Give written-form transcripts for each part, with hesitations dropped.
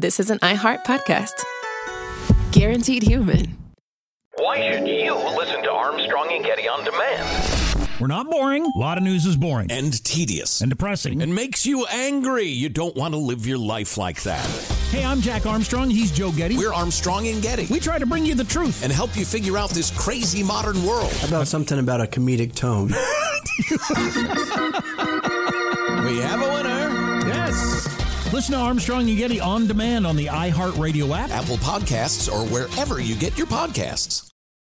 this is an iHeart podcast. Guaranteed human. Why should you listen to Armstrong and Getty on demand? We're not boring. A lot of news is boring. And tedious. And depressing. And makes you angry. You don't want to live your life like that. Hey, I'm Jack Armstrong. He's Joe Getty. We're Armstrong and Getty. We try to bring you the truth. And help you figure out this crazy modern world. How about something about a comedic tone? We have a winner. Yes. Listen to Armstrong and Getty on demand on the iHeartRadio app, Apple Podcasts, or wherever you get your podcasts.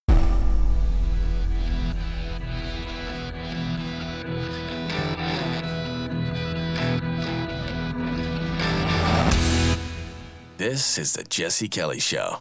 This is the Jesse Kelly Show.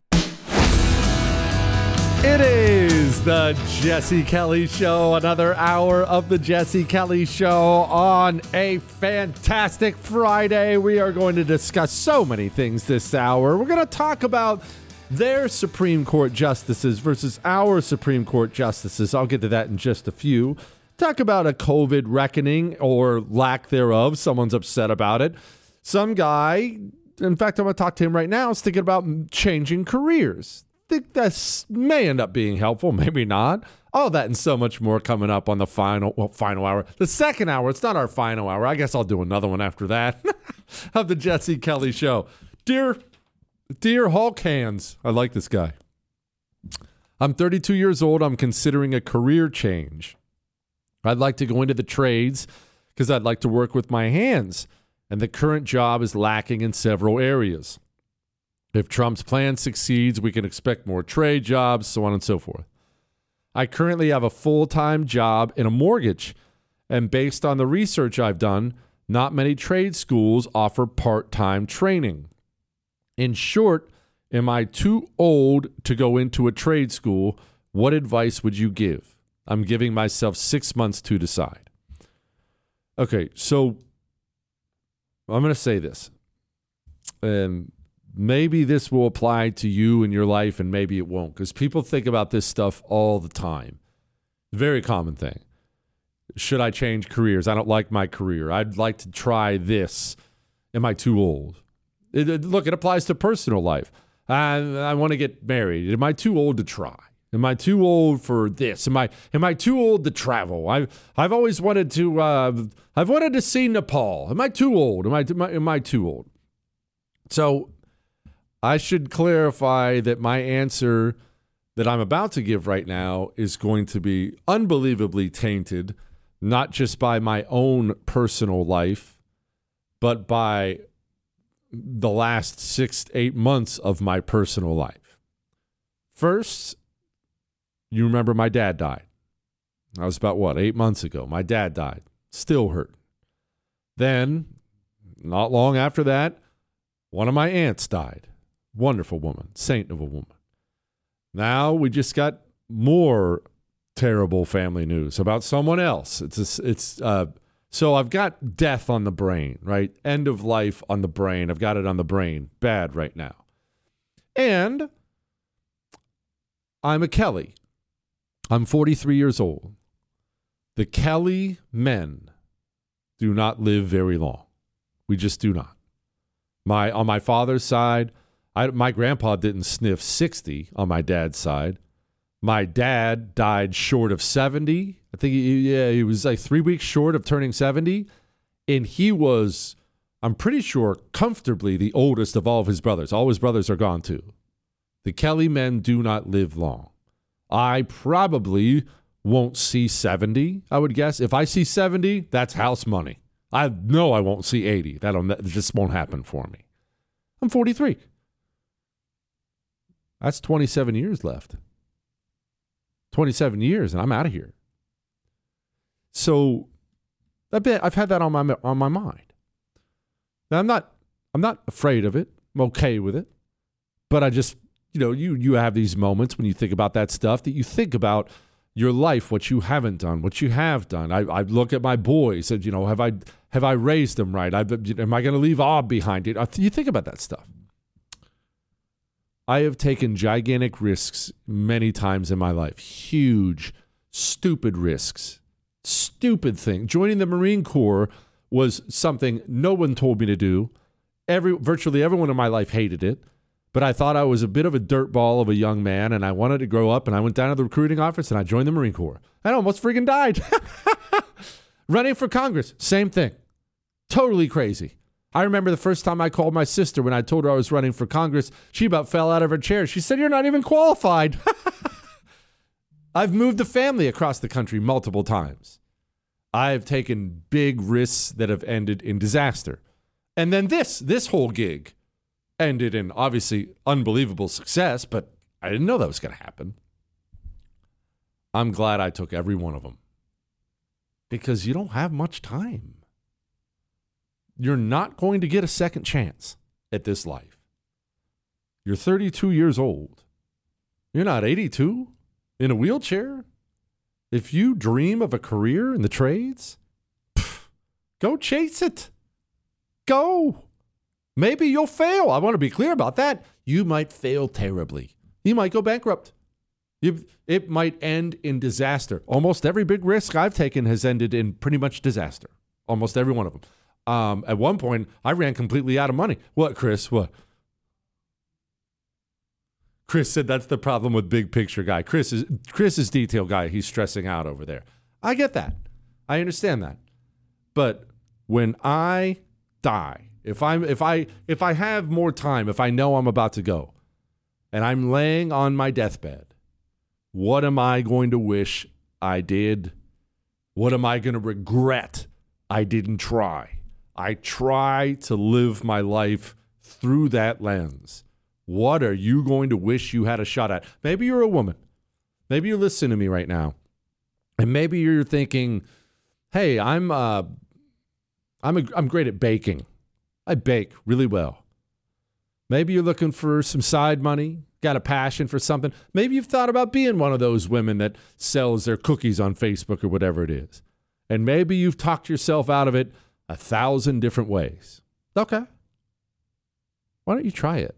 It is the Jesse Kelly Show, another hour of the Jesse Kelly Show on a fantastic Friday. We are going to discuss so many things this hour. We're going to talk about their Supreme Court justices versus our Supreme Court justices. I'll get to that in just a few. Talk about a COVID reckoning or lack thereof. Someone's upset about it. Some guy, in fact, I'm going to talk to him right now, is thinking about changing careers. Think this may end up being helpful, maybe not. All that and so much more coming up on the final hour. The second hour, it's not our final hour. I guess I'll do another one after that of the Jesse Kelly Show. Dear Hulk hands, I like this guy. I'm 32 years old. I'm considering a career change. I'd like to go into the trades because I'd like to work with my hands, and the current job is lacking in several areas. If Trump's plan succeeds, we can expect more trade jobs, so on and so forth. I currently have a full-time job in a mortgage, and based on the research I've done, not many trade schools offer part-time training. In short, am I too old to go into a trade school? What advice would you give? I'm giving myself 6 months to decide. Okay, so I'm going to say this. Maybe this will apply to you in your life and maybe it won't, because people think about this stuff all the time. Very common thing. Should I change careers? I don't like my career. I'd like to try this. Am I too old? Look, it applies to personal life. I want to get married. Am I too old to try? Am I too old for this? Am I too old to travel? I've always wanted to. I've wanted to see Nepal. Am I too old? Am I too old? So I should clarify that my answer that I'm about to give right now is going to be unbelievably tainted, not just by my own personal life, but by the last 6 to 8 months of my personal life. First, you remember my dad died. That was about 8 months ago. My dad died. Still hurt. Then, not long after that, one of my aunts died. Wonderful woman, saint of a woman. Now we just got more terrible family news about someone else. So I've got death on the brain, right? End of life on the brain. I've got it on the brain. Bad right now. And I'm a Kelly. I'm 43 years old. The Kelly men do not live very long. We just do not. On my father's side, my grandpa didn't sniff 60 on my dad's side. My dad died short of 70. I think he was like 3 weeks short of turning 70. And he was, I'm pretty sure, comfortably the oldest of all of his brothers. All his brothers are gone too. The Kelly men do not live long. I probably won't see 70, I would guess. If I see 70, that's house money. I know I won't see 80. That just won't happen for me. I'm 43. That's 27 years left. 27 years, and I'm out of here. So I've had that on my mind. Now I'm not afraid of it. I'm okay with it. But I just, you have these moments when you think about that stuff that you think about your life, what you haven't done, what you have done. I look at my boys and, have I raised them right? Am I going to leave Ob behind? You think about that stuff. I have taken gigantic risks many times in my life. Huge, stupid risks. Stupid thing. Joining the Marine Corps was something no one told me to do. Virtually everyone in my life hated it, but I thought I was a bit of a dirtball of a young man, and I wanted to grow up, and I went down to the recruiting office, and I joined the Marine Corps. I almost freaking died. Running for Congress, same thing. Totally crazy. I remember the first time I called my sister when I told her I was running for Congress, she about fell out of her chair. She said, "You're not even qualified." I've moved the family across the country multiple times. I've taken big risks that have ended in disaster. And then this whole gig ended in obviously unbelievable success, but I didn't know that was going to happen. I'm glad I took every one of them because you don't have much time. You're not going to get a second chance at this life. You're 32 years old. You're not 82 in a wheelchair. If you dream of a career in the trades, go chase it. Go. Maybe you'll fail. I want to be clear about that. You might fail terribly. You might go bankrupt. It might end in disaster. Almost every big risk I've taken has ended in pretty much disaster. Almost every one of them. At one point, I ran completely out of money. What, Chris? What? Chris said that's the problem with big picture guy. Chris is detail guy. He's stressing out over there. I get that. I understand that. But when I die, if I have more time, if I know I'm about to go, and I'm laying on my deathbed, what am I going to wish I did? What am I going to regret I didn't try? I try to live my life through that lens. What are you going to wish you had a shot at? Maybe you're a woman. Maybe you're listening to me right now. And maybe you're thinking, hey, I'm great at baking. I bake really well. Maybe you're looking for some side money, got a passion for something. Maybe you've thought about being one of those women that sells their cookies on Facebook or whatever it is. And maybe you've talked yourself out of it 1,000 different ways. Okay. Why don't you try it?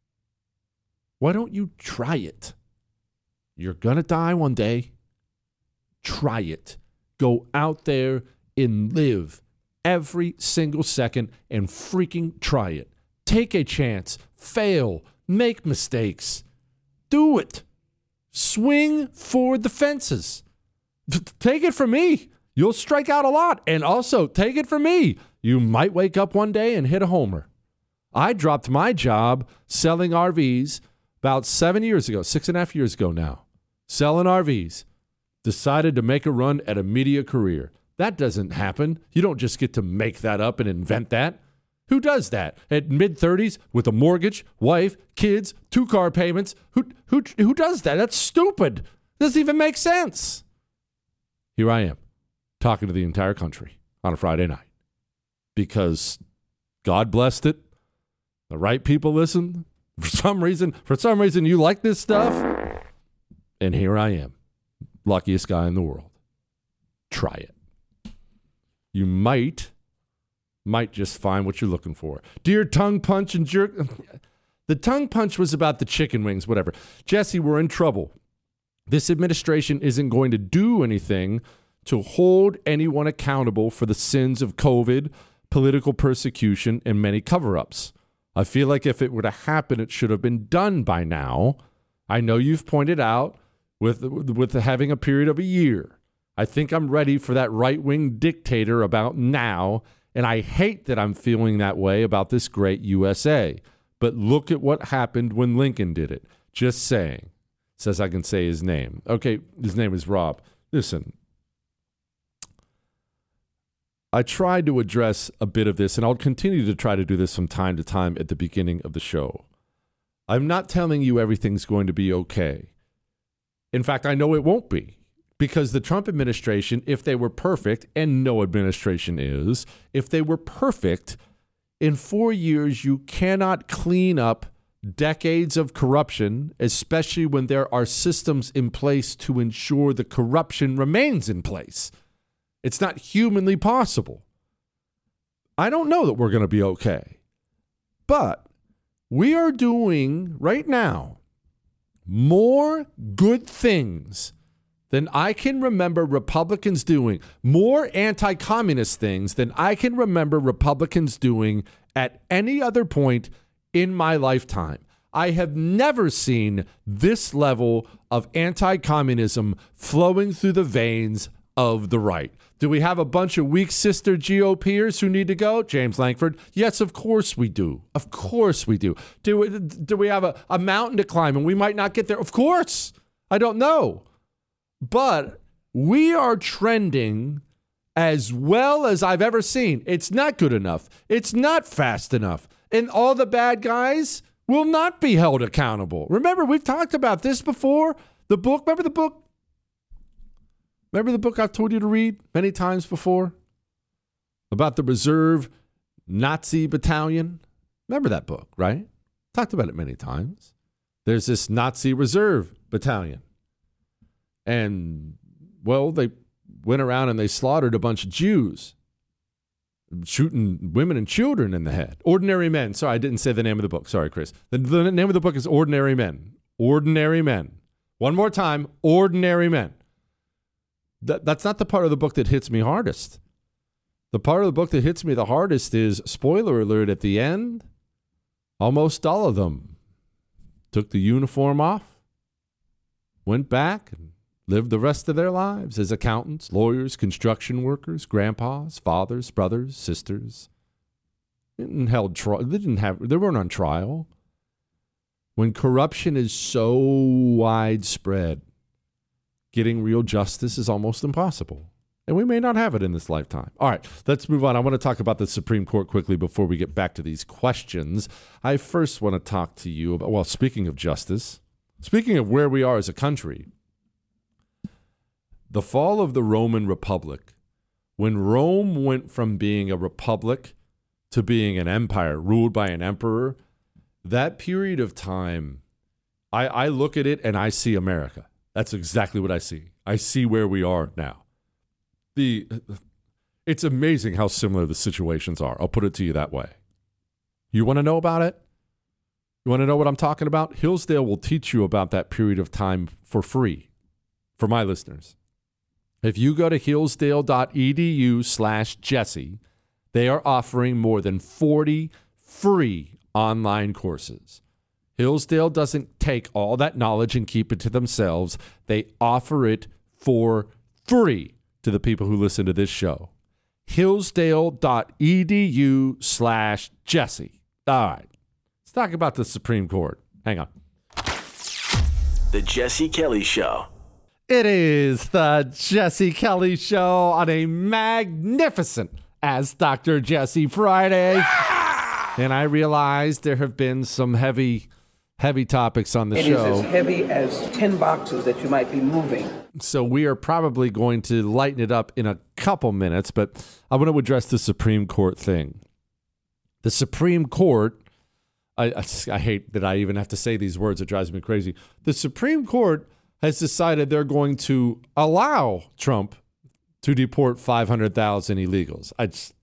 Why don't you try it? You're going to die one day. Try it. Go out there and live every single second and freaking try it. Take a chance. Fail. Make mistakes. Do it. Swing for the fences. Take it from me. You'll strike out a lot. And also, take it from me. You might wake up one day and hit a homer. I dropped my job selling RVs about 7 years ago, 6.5 years ago now. Selling RVs. Decided to make a run at a media career. That doesn't happen. You don't just get to make that up and invent that. Who does that? At mid-30s with a mortgage, wife, kids, 2 car payments? Who does that? That's stupid. Doesn't even make sense. Here I am, talking to the entire country on a Friday night. Because God blessed it. The right people listen. For some reason you like this stuff. And here I am. Luckiest guy in the world. Try it. You might just find what you're looking for. Dear tongue punch and jerk. The tongue punch was about the chicken wings, whatever. Jesse, we're in trouble. This administration isn't going to do anything to hold anyone accountable for the sins of COVID, political persecution, and many cover-ups. I feel like if it were to happen, it should have been done by now. I know you've pointed out with having a period of a year. I think I'm ready for that right-wing dictator about now, and I hate that I'm feeling that way about this great USA. But look at what happened when Lincoln did it. Just saying. Says I can say his name. Okay, his name is Rob. Listen, I tried to address a bit of this, and I'll continue to try to do this from time to time at the beginning of the show. I'm not telling you everything's going to be okay. In fact, I know it won't be. Because the Trump administration, if they were perfect, and no administration is, if they were perfect, in 4 years you cannot clean up decades of corruption, especially when there are systems in place to ensure the corruption remains in place. It's not humanly possible. I don't know that we're going to be okay. But we are doing, right now, more good things than I can remember Republicans doing, more anti-communist things than I can remember Republicans doing at any other point in my lifetime. I have never seen this level of anti-communism flowing through the veins of the right. Do we have a bunch of weak sister GOPers who need to go? James Lankford. Yes, of course we do. Of course we do. Do we have a mountain to climb and we might not get there? Of course. I don't know. But we are trending as well as I've ever seen. It's not good enough. It's not fast enough. And all the bad guys will not be held accountable. Remember, we've talked about this before. The book, remember the book? Remember the book I've told you to read many times before? About the reserve Nazi battalion? Remember that book, right? Talked about it many times. There's this Nazi reserve battalion. And, well, they went around and they slaughtered a bunch of Jews, shooting women and children in the head. Ordinary Men. Sorry, I didn't say the name of the book. Sorry, Chris. The name of the book is Ordinary Men. Ordinary Men. One more time, Ordinary Men. That's not the part of the book that hits me hardest. The part of the book that hits me the hardest is, spoiler alert, at the end, almost all of them took the uniform off, went back, and lived the rest of their lives as accountants, lawyers, construction workers, grandpas, fathers, brothers, sisters. They weren't on trial. When corruption is so widespread, getting real justice is almost impossible. And we may not have it in this lifetime. All right, let's move on. I want to talk about the Supreme Court quickly before we get back to these questions. I first want to talk to you about, well, speaking of justice, speaking of where we are as a country, the fall of the Roman Republic, when Rome went from being a republic to being an empire ruled by an emperor, that period of time, I look at it and I see America. That's exactly what I see. I see where we are now. It's amazing how similar the situations are. I'll put it to you that way. You want to know about it? You want to know what I'm talking about? Hillsdale will teach you about that period of time for free for my listeners. If you go to hillsdale.edu/Jesse, they are offering more than 40 free online courses. Hillsdale doesn't take all that knowledge and keep it to themselves. They offer it for free to the people who listen to this show. Hillsdale.edu/Jesse. All right. Let's talk about the Supreme Court. Hang on. The Jesse Kelly Show. It is the Jesse Kelly Show on a magnificent Ask Dr. Jesse Friday. And I realize there have been some heavy topics on the show. It is as heavy as 10 boxes that you might be moving. So we are probably going to lighten it up in a couple minutes, but I want to address the Supreme Court thing. The Supreme Court, I hate that I even have to say these words. It drives me crazy. The Supreme Court has decided they're going to allow Trump to deport 500,000 illegals.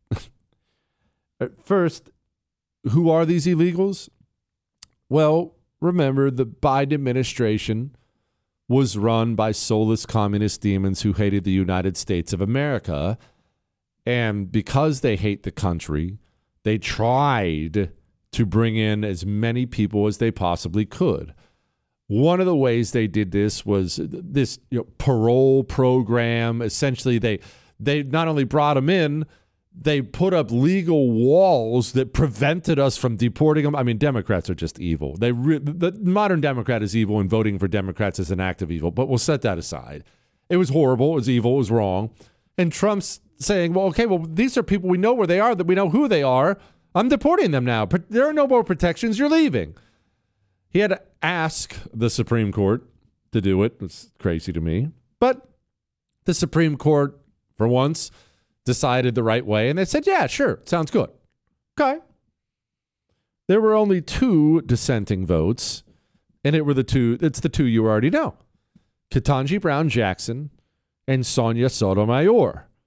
First, who are these illegals? Well, remember, the Biden administration was run by soulless communist demons who hated the United States of America. And because they hate the country, they tried to bring in as many people as they possibly could. One of the ways they did this was this parole program. Essentially, they not only brought them in, they put up legal walls that prevented us from deporting them. I mean, Democrats are just evil. The modern Democrat is evil, and voting for Democrats is an act of evil. But we'll set that aside. It was horrible. It was evil. It was wrong. And Trump's saying, well, okay, well, these are people we know where they are, that we know who they are. I'm deporting them now. But there are no more protections. You're leaving. He had to ask the Supreme Court to do it. It's crazy to me. But the Supreme Court, for once, decided the right way. And they said, yeah, sure, sounds good. Okay. There were only 2 dissenting votes. And it's the two you already know. Ketanji Brown Jackson and Sonia Sotomayor.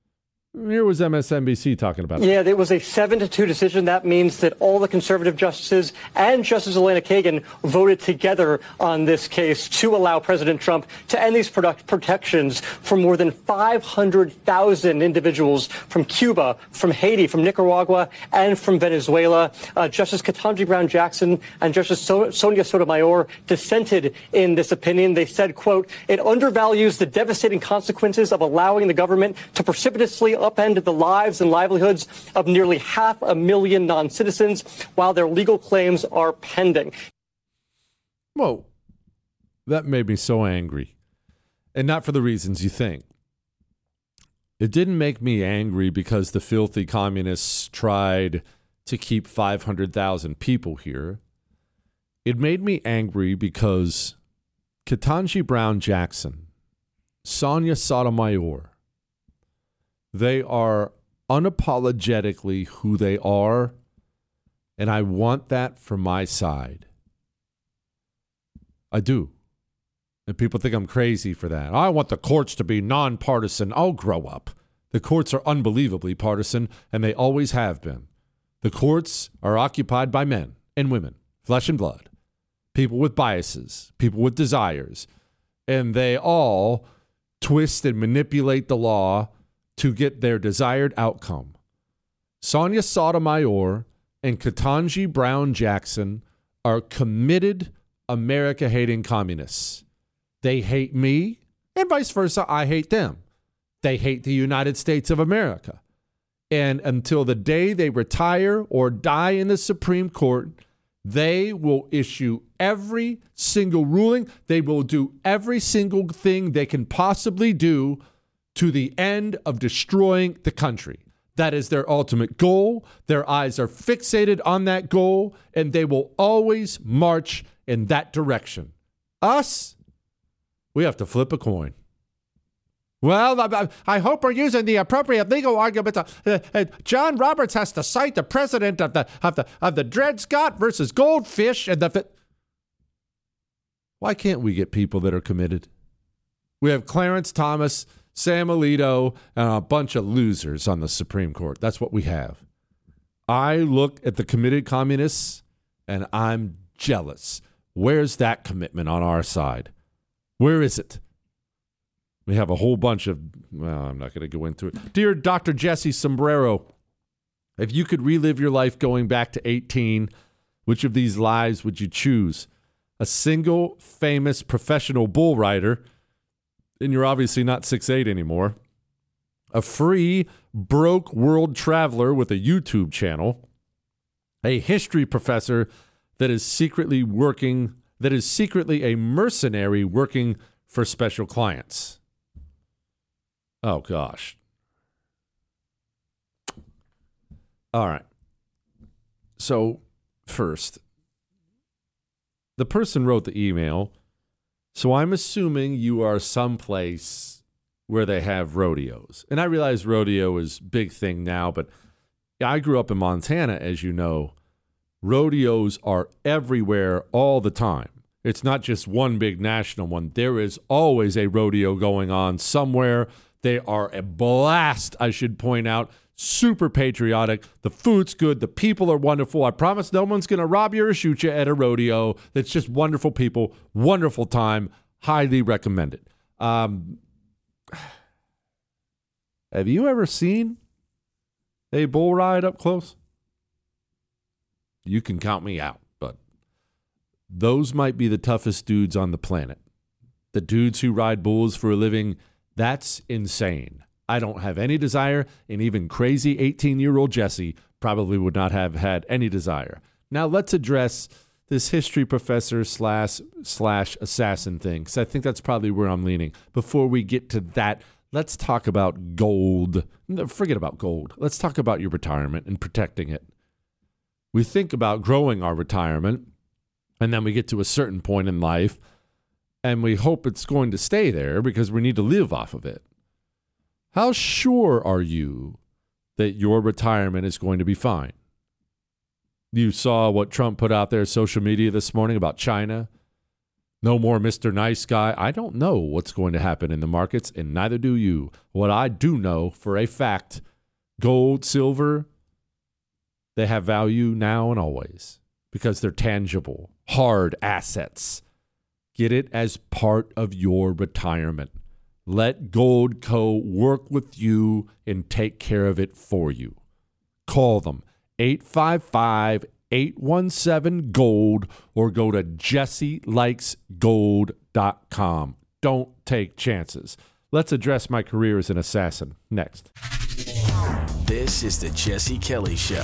Here was MSNBC talking about it. Yeah, it was a 7-2 decision. That means that all the conservative justices and Justice Elena Kagan voted together on this case to allow President Trump to end these protections for more than 500,000 individuals from Cuba, from Haiti, from Nicaragua, and from Venezuela. Justice Ketanji Brown Jackson and Justice Sonia Sotomayor dissented in this opinion. They said, quote, it undervalues the devastating consequences of allowing the government to precipitously upended the lives and livelihoods of nearly 500,000 non-citizens while their legal claims are pending. Whoa, that made me so angry. And not for the reasons you think. It didn't make me angry because the filthy communists tried to keep 500,000 people here. It made me angry because Ketanji Brown Jackson, Sonia Sotomayor, they are unapologetically who they are, and I want that for my side. I do. And people think I'm crazy for that. I want the courts to be nonpartisan. I'll grow up. The courts are unbelievably partisan, and they always have been. The courts are occupied by men and women, flesh and blood, people with biases, people with desires, and they all twist and manipulate the law to get their desired outcome. Sonia Sotomayor and Ketanji Brown Jackson are committed America-hating communists. They hate me, and vice versa, I hate them. They hate the United States of America. And until the day they retire or die in the Supreme Court, they will issue every single ruling. They will do every single thing they can possibly do to the end of destroying the country. That is their ultimate goal. Their eyes are fixated on that goal, and they will always march in that direction. Us, we have to flip a coin. Well, I hope we're using the appropriate legal arguments. John Roberts has to cite the precedent of the Dred Scott versus Goldfish and the. Why can't we get people that are committed? We have Clarence Thomas, Sam Alito, and a bunch of losers on the Supreme Court. That's what we have. I look at the committed communists, and I'm jealous. Where's that commitment on our side? Where is it? We have a whole bunch of, well, I'm not going to go into it. Dear Dr. Jesse Sombrero, if you could relive your life going back to 18, which of these lives would you choose? A single famous professional bull rider, and you're obviously not 6'8" anymore. A free, broke world traveler with a YouTube channel. A history professor that is secretly a mercenary working for special clients. Oh, gosh. All right. So, first, the person wrote the email, so I'm assuming you are someplace where they have rodeos. And I realize rodeo is a big thing now, but I grew up in Montana, as you know. Rodeos are everywhere all the time. It's not just one big national one. There is always a rodeo going on somewhere. They are a blast, I should point out. Super patriotic. The food's good. The people are wonderful. I promise no one's going to rob you or shoot you at a rodeo. It's just wonderful people. Wonderful time. Highly recommend it. Have you ever seen a bull ride up close? You can count me out, but those might be the toughest dudes on the planet. The dudes who ride bulls for a living, that's insane. I don't have any desire, and even crazy 18-year-old Jesse probably would not have had any desire. Now let's address this history professor slash assassin thing, because I think that's probably where I'm leaning. Before we get to that, let's talk about gold. No, forget about gold. Let's talk about your retirement and protecting it. We think about growing our retirement, and then we get to a certain point in life, and we hope it's going to stay there because we need to live off of it. How sure are you that your retirement is going to be fine? You saw what Trump put out there, social media this morning about China. No more Mr. Nice Guy. I don't know what's going to happen in the markets, and neither do you. What I do know for a fact, gold, silver, they have value now and always because they're tangible, hard assets. Get it as part of your retirement. Let Goldco work with you and take care of it for you. Call them 855-817-GOLD or go to jesselikesgold.com. Don't take chances. Let's address my career as an assassin next. This is the Jesse Kelly Show.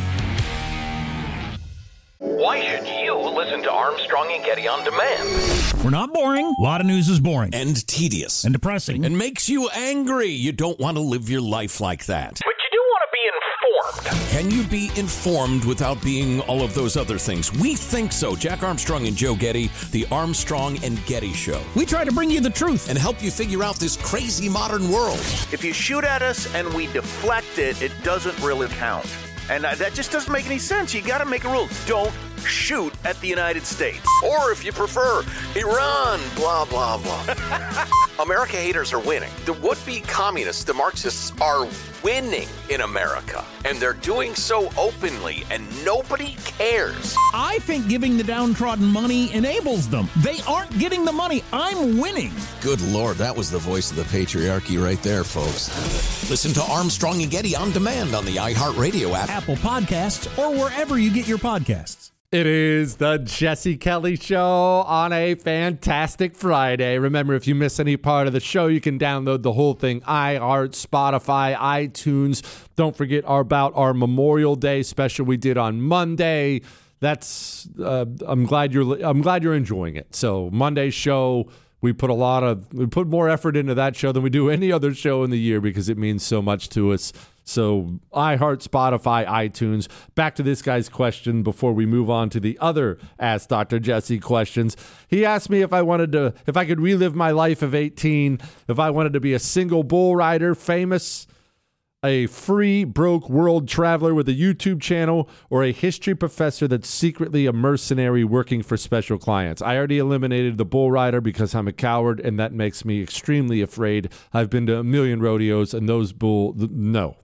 Why should you listen to Armstrong and Getty on demand? We're not boring. A lot of news is boring And tedious. and depressing. And makes you angry. You don't want to live your life like that. But you do want to be informed. Can you be informed without being all of those other things? We think so. Jack Armstrong and Joe Getty, the Armstrong and Getty Show. We try to bring you the truth. And help you figure out this crazy modern world. If you shoot at us and we deflect it, it doesn't really count. And that just doesn't make any sense. You got to make a rule. Don't shoot at the United States. Or if you prefer, Iran, blah, blah, blah. America haters are winning. The would-be communists, the Marxists, are winning in America. And they're doing so openly, and nobody cares. I think giving the downtrodden money enables them. They aren't getting the money. I'm winning. Good Lord, that was the voice of the patriarchy right there, folks. Listen to Armstrong and Getty on demand on the iHeartRadio app, Apple Podcasts, or wherever you get your podcasts. It is the Jesse Kelly Show on a fantastic Friday. Remember, if you miss any part of the show, you can download the whole thing, iHeart, Spotify, iTunes. Don't forget about our Memorial Day special we did on Monday. That's I'm glad you're enjoying it. So Monday's show, we put more effort into that show than we do any other show in the year because it means so much to us. So iHeart, Spotify, iTunes. Back to this guy's question before we move on to the other Ask Dr. Jesse questions. He asked me if I could relive my life of 18, if I wanted to be a single bull rider, famous, a free, broke world traveler with a YouTube channel, or a history professor that's secretly a mercenary working for special clients. I already eliminated the bull rider because I'm a coward, and that makes me extremely afraid. I've been to a million rodeos, and those no.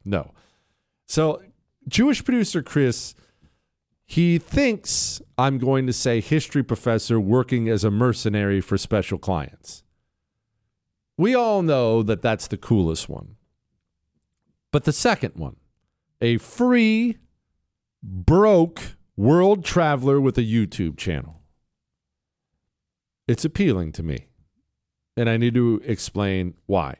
So Jewish producer Chris, he thinks I'm going to say history professor working as a mercenary for special clients. We all know that that's the coolest one. But the second one, a free, broke world traveler with a YouTube channel. It's appealing to me, and I need to explain why.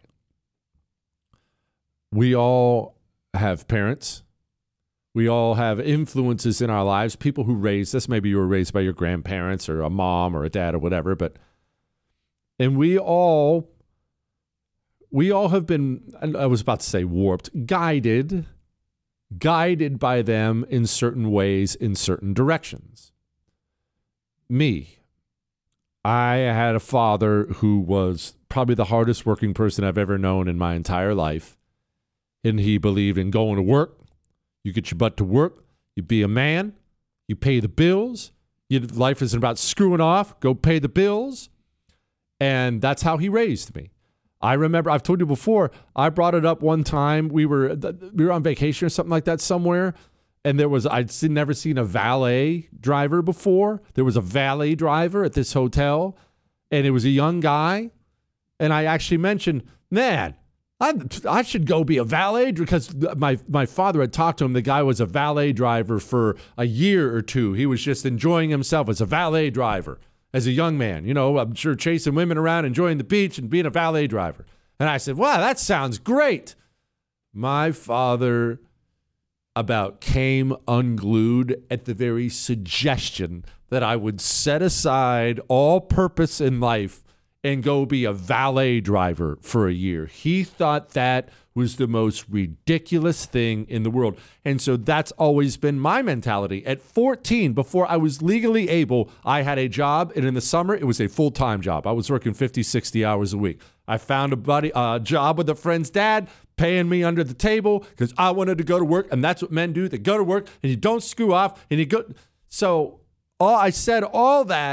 We all have parents. We all have influences in our lives, people who raised us. Maybe you were raised by your grandparents or a mom or a dad or whatever, and we all have been, I was about to say warped, guided by them in certain ways, in certain directions. Me, I had a father who was probably the hardest working person I've ever known in my entire life. And he believed in going to work. You get your butt to work. You be a man. You pay the bills. Your life isn't about screwing off. Go pay the bills. And that's how he raised me. I remember, I've told you before, I brought it up one time. We were on vacation or something like that somewhere, and I'd never seen a valet driver before. There was a valet driver at this hotel, and it was a young guy. And I actually mentioned, man, I should go be a valet, because my father had talked to him. The guy was a valet driver for a year or two. He was just enjoying himself as a valet driver. As a young man, I'm sure chasing women around, enjoying the beach, and being a valet driver. And I said, wow, that sounds great. My father about came unglued at the very suggestion that I would set aside all purpose in life and go be a valet driver for a year. He thought that was the most ridiculous thing in the world. And so that's always been my mentality. At 14, before I was legally able, I had a job, and in the summer, it was a full-time job. I was working 50, 60 hours a week. I found a job with a friend's dad, paying me under the table because I wanted to go to work, and that's what men do. They go to work, and you don't screw off, and you go. So I said all that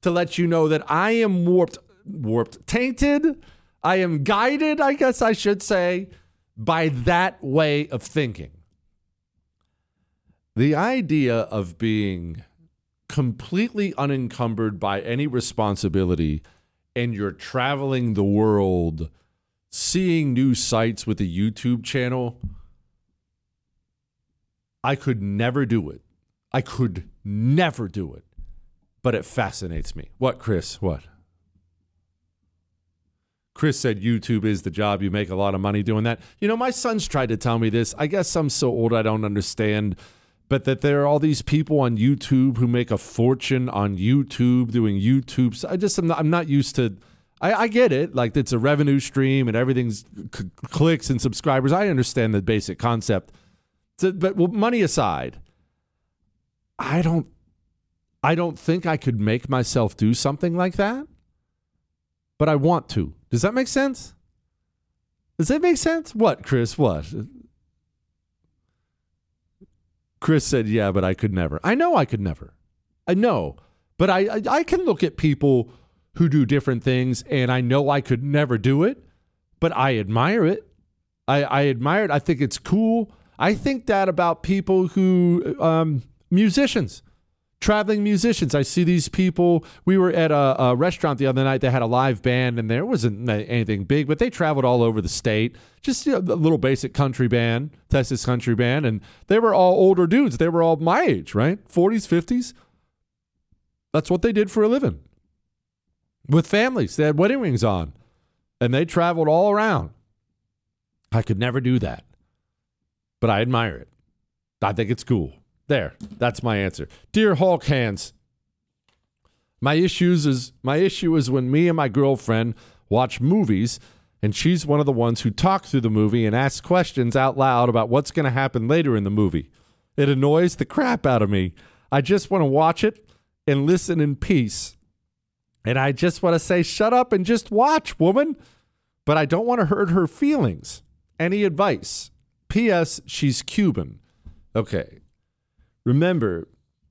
to let you know that I am tainted. I am guided, I guess I should say, by that way of thinking. The idea of being completely unencumbered by any responsibility and you're traveling the world, seeing new sites with a YouTube channel, I could never do it. I could never do it. But it fascinates me. What, Chris? What? Chris said YouTube is the job. You make a lot of money doing that. You know, my son's tried to tell me this. I guess I'm so old I don't understand. But that there are all these people on YouTube who make a fortune on YouTube doing YouTube. I'm not used to. I get it. Like, it's a revenue stream and everything's clicks and subscribers. I understand the basic concept. But money aside, I don't think I could make myself do something like that. But I want to. Does that make sense? Does that make sense? What, Chris? What? Chris said, yeah, but I could never. I know I could never. I know. But I can look at people who do different things, and I know I could never do it, but I admire it. I admire it. I think it's cool. I think that about people who, musicians, traveling musicians. I see these people. We were at a restaurant the other night. They had a live band, and there wasn't anything big, but they traveled all over the state. Just a little basic country band, Texas country band, and they were all older dudes. They were all my age, right? 40s, 50s. That's what they did for a living. With families. They had wedding rings on, and they traveled all around. I could never do that, but I admire it. I think it's cool. There, that's my answer. Dear Hulk Hands, my issue is when me and my girlfriend watch movies, and she's one of the ones who talk through the movie and asks questions out loud about what's going to happen later in the movie. It annoys the crap out of me. I just want to watch it and listen in peace. And I just want to say, shut up and just watch, woman. But I don't want to hurt her feelings. Any advice? P.S. She's Cuban. Okay. Remember,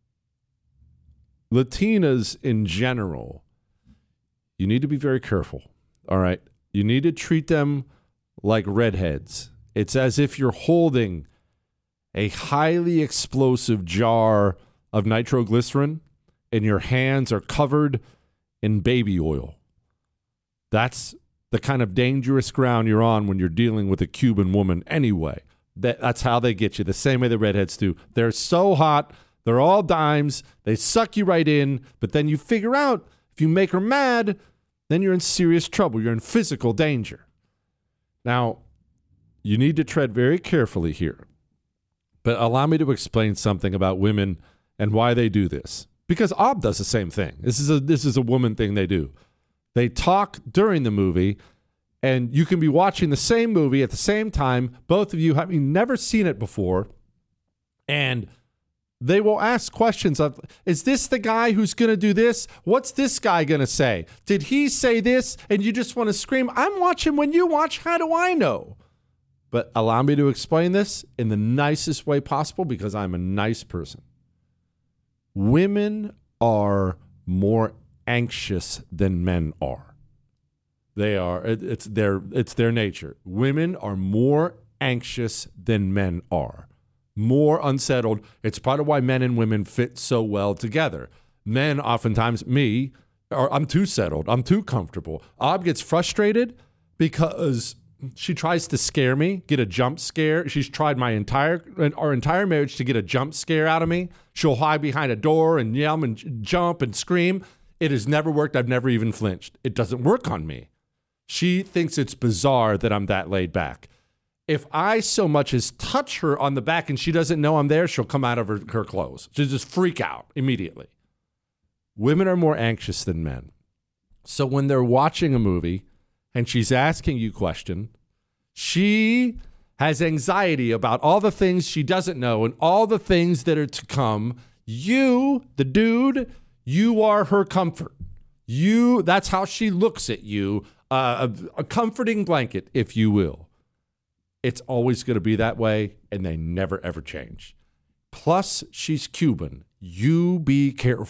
Latinas in general, you need to be very careful, all right? You need to treat them like redheads. It's as if you're holding a highly explosive jar of nitroglycerin and your hands are covered in baby oil. That's the kind of dangerous ground you're on when you're dealing with a Cuban woman anyway. That's how they get you, the same way the redheads do. They're so hot. They're all dimes. They suck you right in. But then you figure out if you make her mad, then you're in serious trouble. You're in physical danger. Now, you need to tread very carefully here. But allow me to explain something about women and why they do this. Because Ob does the same thing. This is a woman thing they do. They talk during the movie, and you can be watching the same movie at the same time, both of you having never seen it before, and they will ask questions of, is this the guy who's going to do this? What's this guy going to say? Did he say this? And you just want to scream, I'm watching when you watch, how do I know? But allow me to explain this in the nicest way possible because I'm a nice person. Women are more anxious than men are. They are. It's their nature. Women are more anxious than men are. More unsettled. It's part of why men and women fit so well together. Men, oftentimes, I'm too settled. I'm too comfortable. Ob gets frustrated because she tries to scare me, get a jump scare. She's tried our entire marriage to get a jump scare out of me. She'll hide behind a door and yell and jump and scream. It has never worked. I've never even flinched. It doesn't work on me. She thinks it's bizarre that I'm that laid back. If I so much as touch her on the back and she doesn't know I'm there, she'll come out of her clothes. She'll just freak out immediately. Women are more anxious than men. So when they're watching a movie and she's asking you a question, she has anxiety about all the things she doesn't know and all the things that are to come. You, the dude, you are her comfort. That's how she looks at you. A comforting blanket, if you will. It's always going to be that way, and they never, ever change. Plus, she's Cuban. You be careful.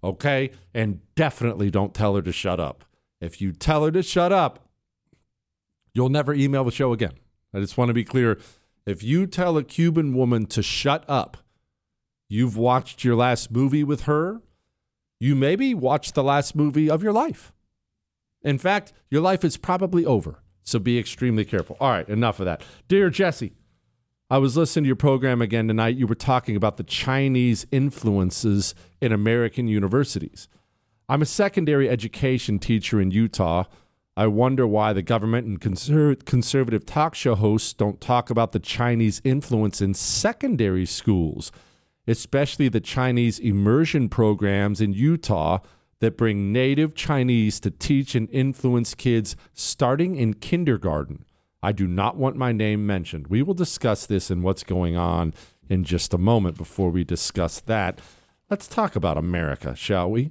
okay? And definitely don't tell her to shut up. If you tell her to shut up, you'll never email the show again. I just want to be clear. If you tell a Cuban woman to shut up, you've watched your last movie with her. You maybe watched the last movie of your life. In fact, your life is probably over. So be extremely careful. All right, enough of that. Dear Jesse, I was listening to your program again tonight. You were talking about the Chinese influences in American universities. I'm a secondary education teacher in Utah. I wonder why the government and conservative talk show hosts don't talk about the Chinese influence in secondary schools, especially the Chinese immersion programs in Utah that bring native Chinese to teach and influence kids starting in kindergarten. I do not want my name mentioned. We will discuss this and what's going on in just a moment. Before we discuss that, let's talk about America, shall we?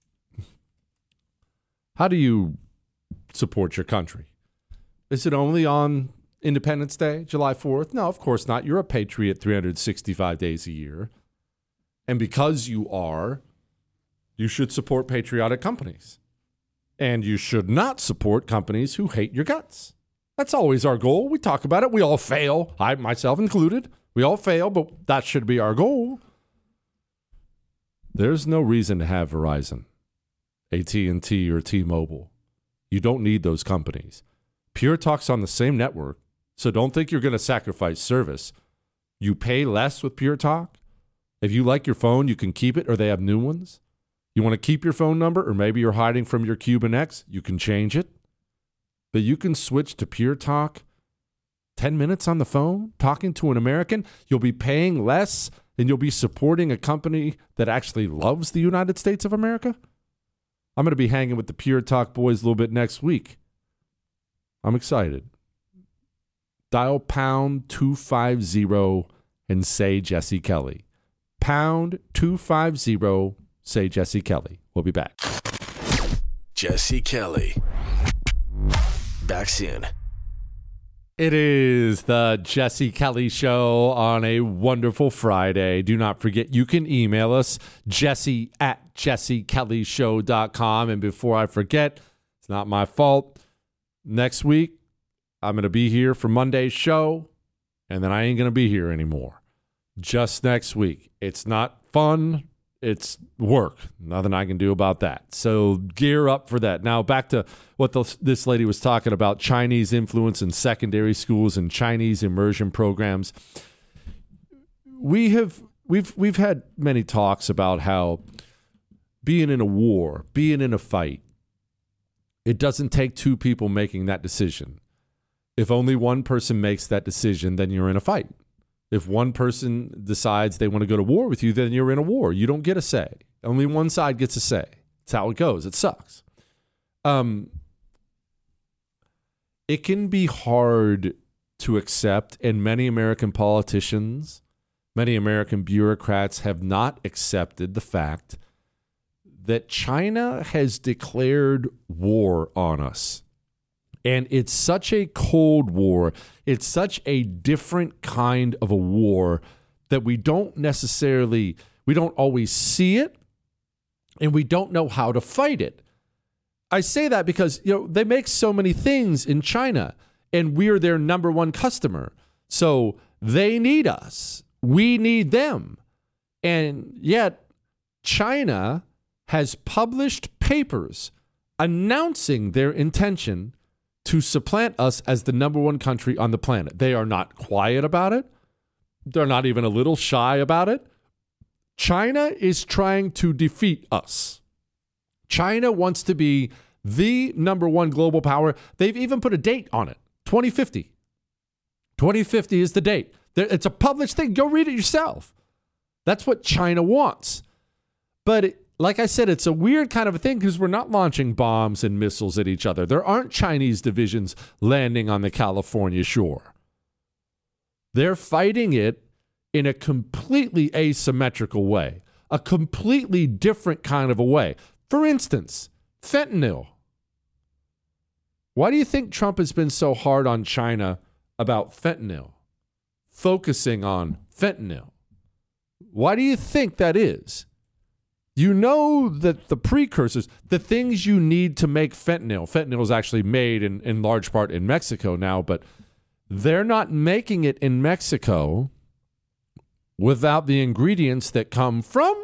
How do you support your country? Is it only on Independence Day, July 4th? No, of course not. You're a patriot 365 days a year. And because you are, you should support patriotic companies. And you should not support companies who hate your guts. That's always our goal. We talk about it. We all fail, I myself included. We all fail, but that should be our goal. There's no reason to have Verizon, AT&T, or T-Mobile. You don't need those companies. Pure Talk's on the same network, so don't think you're going to sacrifice service. You pay less with Pure Talk. If you like your phone, you can keep it, or they have new ones. You want to keep your phone number, or maybe you're hiding from your Cuban ex, you can change it. But you can switch to Pure Talk. 10 minutes on the phone, talking to an American. You'll be paying less, and you'll be supporting a company that actually loves the United States of America. I'm going to be hanging with the Pure Talk boys a little bit next week. I'm excited. Dial pound 250 and say Jesse Kelly. Pound 250, say Jesse Kelly. We'll be back. Jesse Kelly. Back soon. It is the Jesse Kelly Show on a wonderful Friday. Do not forget, you can email us, jesse@jessekellyshow.com. And before I forget, it's not my fault. Next week, I'm going to be here for Monday's show, and then I ain't going to be here anymore. Just next week. It's not fun. It's work. Nothing I can do about that. So gear up for that. Now back to what this lady was talking about, Chinese influence in secondary schools and Chinese immersion programs. We've had many talks about how being in a war, being in a fight, it doesn't take two people making that decision. If only one person makes that decision, then you're in a fight. If one person decides they want to go to war with you, then you're in a war. You don't get a say. Only one side gets a say. That's how it goes. It sucks. It can be hard to accept, and many American politicians, many American bureaucrats have not accepted the fact that China has declared war on us. And it's such a cold war. It's such a different kind of a war that we don't always see it, and we don't know how to fight it. I say that because, they make so many things in China, and we're their number one customer. So they need us. We need them. And yet China has published papers announcing their intention to supplant us as the number one country on the planet. They are not quiet about it. They're not even a little shy about it. China is trying to defeat us. China wants to be the number one global power. They've even put a date on it, 2050. 2050 is the date. It's a published thing. Go read it yourself. That's what China wants. But like I said, it's a weird kind of a thing because we're not launching bombs and missiles at each other. There aren't Chinese divisions landing on the California shore. They're fighting it in a completely asymmetrical way, a completely different kind of a way. For instance, fentanyl. Why do you think Trump has been so hard on China about fentanyl, focusing on fentanyl? Why do you think that is? You know that the precursors, the things you need to make fentanyl is actually made in large part in Mexico now, but they're not making it in Mexico without the ingredients that come from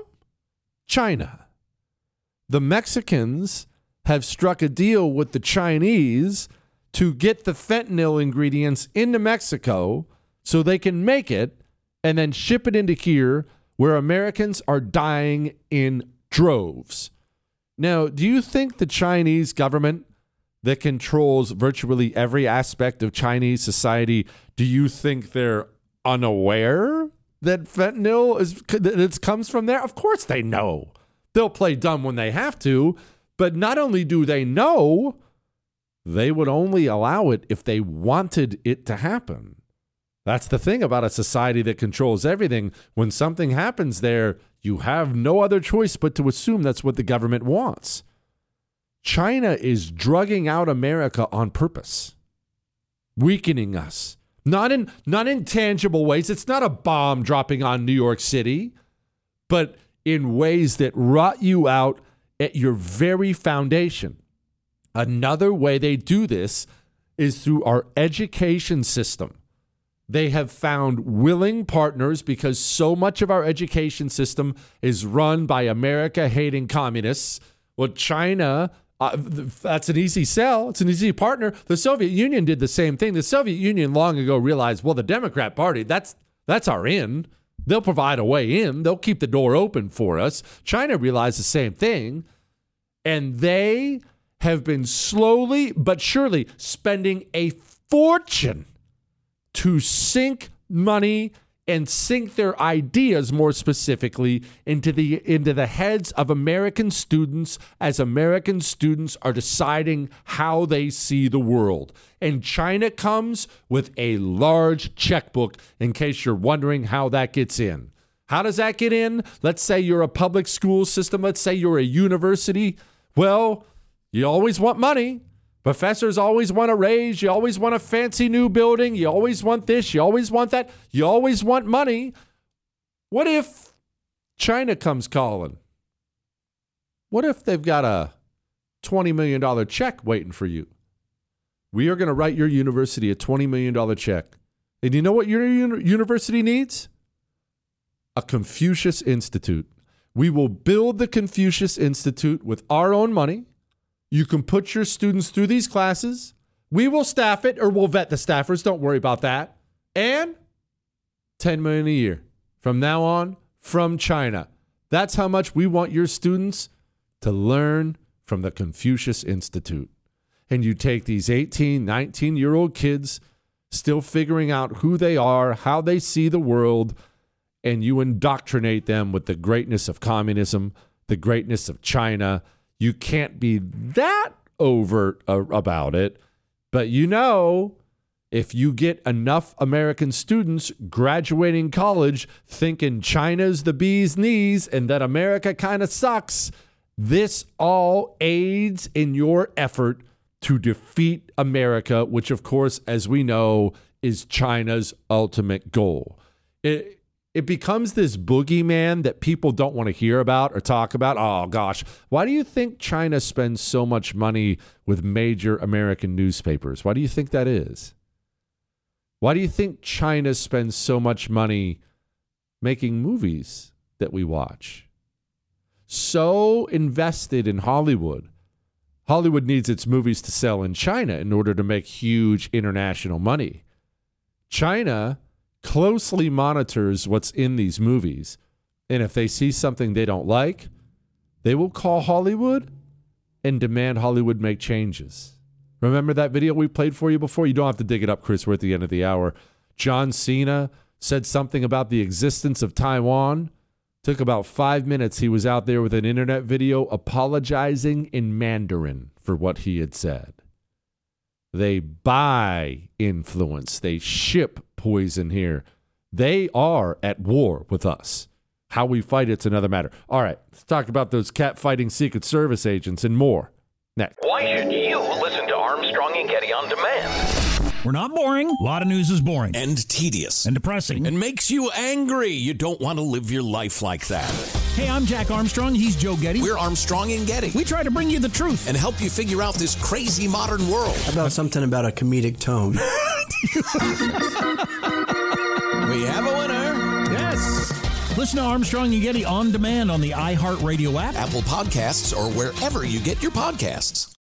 China. The Mexicans have struck a deal with the Chinese to get the fentanyl ingredients into Mexico so they can make it and then ship it into here where Americans are dying in droves. Now, do you think the Chinese government that controls virtually every aspect of Chinese society, do you think they're unaware that fentanyl comes from there? Of course they know. They'll play dumb when they have to, but not only do they know, they would only allow it if they wanted it to happen. That's the thing about a society that controls everything. When something happens there, you have no other choice but to assume that's what the government wants. China is drugging out America on purpose, weakening us. Not in tangible ways. It's not a bomb dropping on New York City, but in ways that rot you out at your very foundation. Another way they do this is through our education system. They have found willing partners because so much of our education system is run by America-hating communists. Well, China, that's an easy sell. It's an easy partner. The Soviet Union did the same thing. The Soviet Union long ago realized, well, the Democrat Party, that's our in. They'll provide a way in. They'll keep the door open for us. China realized the same thing. And they have been slowly but surely spending a fortune to sink money and sink their ideas, more specifically, into the heads of American students as American students are deciding how they see the world. And China comes with a large checkbook, in case you're wondering how that gets in. How does that get in? Let's say you're a public school system. Let's say you're a university. Well, you always want money. Professors always want a raise. You always want a fancy new building. You always want this. You always want that. You always want money. What if China comes calling? What if they've got a $20 million check waiting for you? We are going to write your university a $20 million check. And you know what your university needs? A Confucius Institute. We will build the Confucius Institute with our own money. You can put your students through these classes. We will staff it, or we'll vet the staffers. Don't worry about that. And $10 million a year from now on from China. That's how much we want your students to learn from the Confucius Institute. And you take these 18, 19-year-old kids still figuring out who they are, how they see the world, and you indoctrinate them with the greatness of communism, the greatness of China. You can't be that overt about it, but you know, if you get enough American students graduating college thinking China's the bee's knees and that America kind of sucks, this all aids in your effort to defeat America, which, of course, as we know, is China's ultimate goal. It becomes this boogeyman that people don't want to hear about or talk about. Oh, gosh. Why do you think China spends so much money with major American newspapers? Why do you think that is? Why do you think China spends so much money making movies that we watch? So invested in Hollywood. Hollywood needs its movies to sell in China in order to make huge international money. China closely monitors what's in these movies. And if they see something they don't like, they will call Hollywood and demand Hollywood make changes. Remember that video we played for you before? You don't have to dig it up, Chris. We're at the end of the hour. John Cena said something about the existence of Taiwan. Took about 5 minutes. He was out there with an internet video apologizing in Mandarin for what he had said. They buy influence. They ship poison here. They are at war with us. How we fight, it's another matter. All right, let's talk about those cat-fighting Secret Service agents and more next. Why should you listen to Armstrong and Getty on demand? We're not boring. A lot of news is boring. And tedious. And depressing. And makes you angry. You don't want to live your life like that. Hey, I'm Jack Armstrong. He's Joe Getty. We're Armstrong and Getty. We try to bring you the truth and help you figure out this crazy modern world. How about something about a comedic tone? We have a winner. Yes. Listen to Armstrong and Getty on demand on the iHeartRadio app, Apple Podcasts, or wherever you get your podcasts.